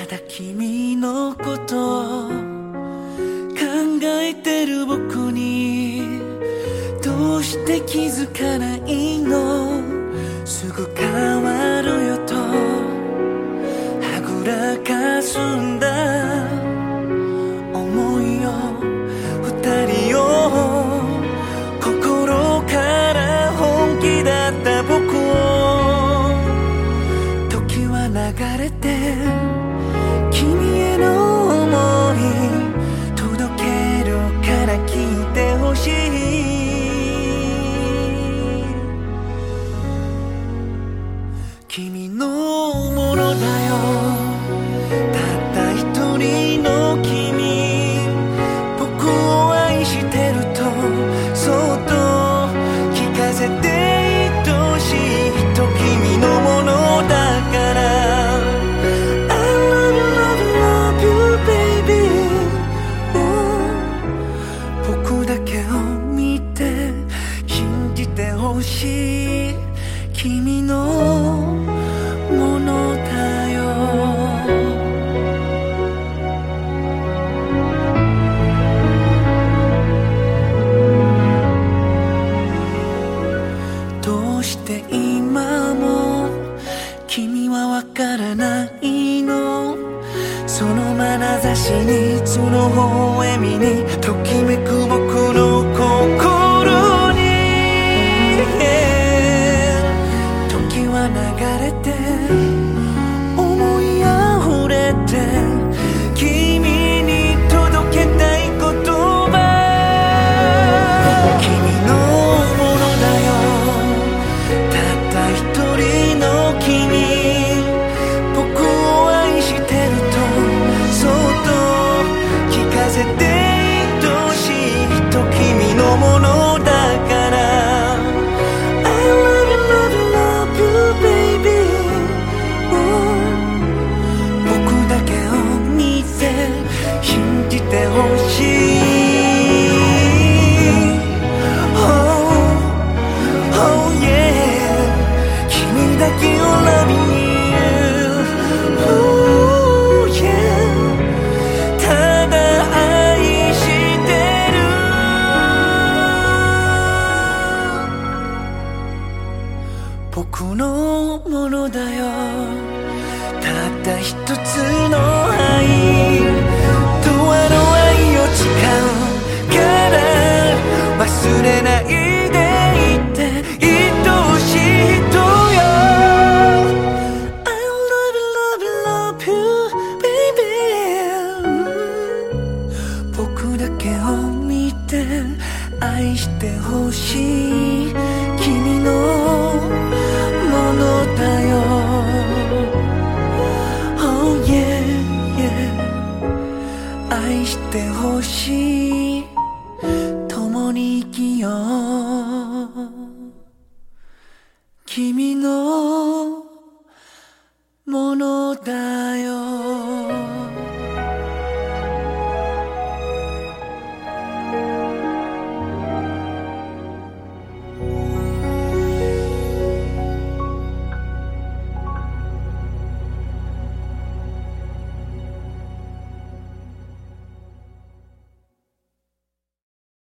だ君のことを考えてる僕にどうして気づかないの？すぐ変わるよとはぐらかすんだ思いを二人を心から本気だった僕を時は流れて君への想い届けるから聞いてほしい。君のものだよたった一人の君僕を愛してるとそっと聞かせて愛しい人君のものだから I love you love you love you baby、僕だけを見て信じてほしい君のものだよ。どうして今も君はわからないの？その眼差しにその微笑みにときめく僕の心に、時は流れて思い溢れて君に届けたい言葉君のものだよたった一人の君僕を愛してるとそっと聞かせて愛しい人君のものだから信じてほしい Oh, oh yeah 君だけを loving you、oh, yeah ただ愛してる僕のものだよたった一つの愛誓うから忘れないでいて愛しい人よ I love you love you love you baby、僕だけを見て愛してほしい君のものだよ Oh yeah yeah愛してほしい共に生きよう君の